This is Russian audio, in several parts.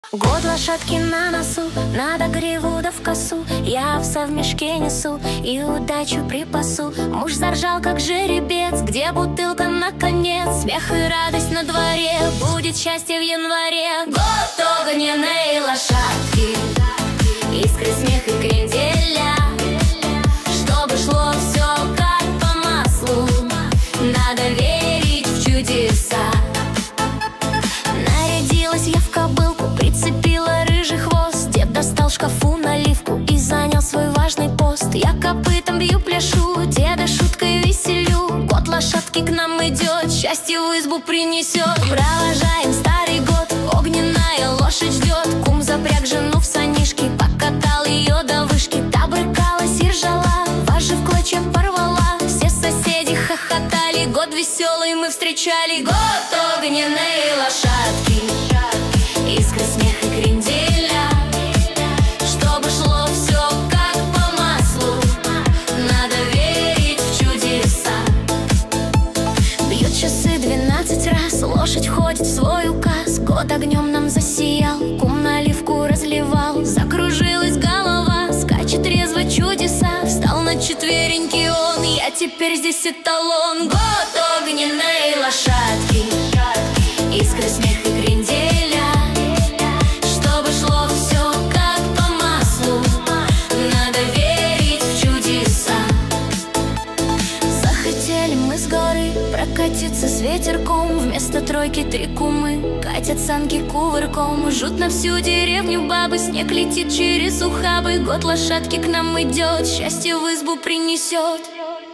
Год лошадки на носу, надо гриву да в косу. Я овса в мешке несу и удачу припасу. Муж заржал, как жеребец, где бутылка наконец? Смех и радость на дворе, будет счастье в январе. Год огненной лошадки, искры, смех и кренделя. Чтобы шло все как по маслу, надо верить в чудеса. Нарядилась я в кобылку, прицепила рыжий хвост. Дед достал в шкафу наливку и занял свой важный пост. Я копытом бью, пляшу, деда шуткой веселю. Год лошадки к нам идет, счастье в избу принесет. Провожаем старый год, огненная лошадь ждет. Кум запряг жену в санишки, покатал ее до вышки. Та брыкалась и ржала, вожжи в клочья порвала. Все соседи хохотали, год веселый мы встречали. Год огненной лошадки, искры, смех и кренделя. Чтобы шло все как по маслу, надо верить в чудеса. Бьют часы 12 раз, лошадь ходит в свой указ. Год огнем нам засиял, кум наливку разливал. Закружилась голова, скачет резво чудеса. Встал на четвереньки он, я теперь здесь эталон. Год огненной лошадки, искры, смех и кренделя. Чтобы шло все как по маслу, надо верить в чудеса. Захотели мы с горы прокатиться с ветерком. Вместо тройки 3 кумы катят санки кувырком. Жут на всю деревню бабы, снег летит через ухабы. Год лошадки к нам идет, счастье в избу принесет.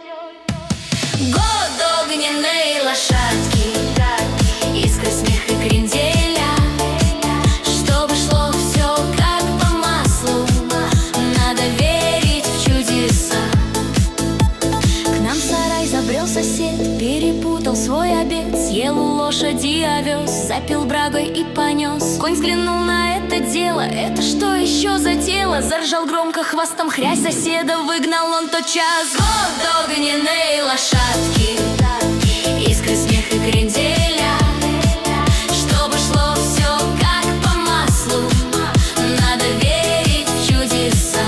Год огненной лошадки, искры, смех и кренделя. Чтобы шло все как по маслу, надо верить в чудеса. К нам в сарай забрел сосед, перепутал свой обед. Съел у лошади овес, запил брагой и понес. Конь взглянул на это дело, это что еще за дело? Заржал громко хвостом, хрясь соседа выгнал он тотчас. Год огненной лошадки, искры, смех и кренделя. Чтобы шло все как по маслу, надо верить в чудеса.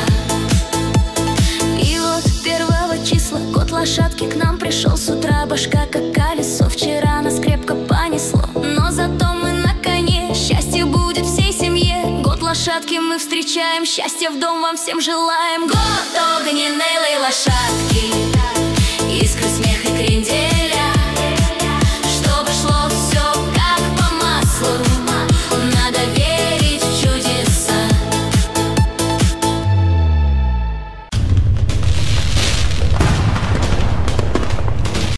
И вот 1 числа год лошадки к нам пришел с утра. Башка как колесо, вчера нас крепко понесло, но зато мы на коне, счастье будет всей семье. Год лошадки мы встречаем, счастья в дом вам всем желаем. Год огненной лошадки, искры, смех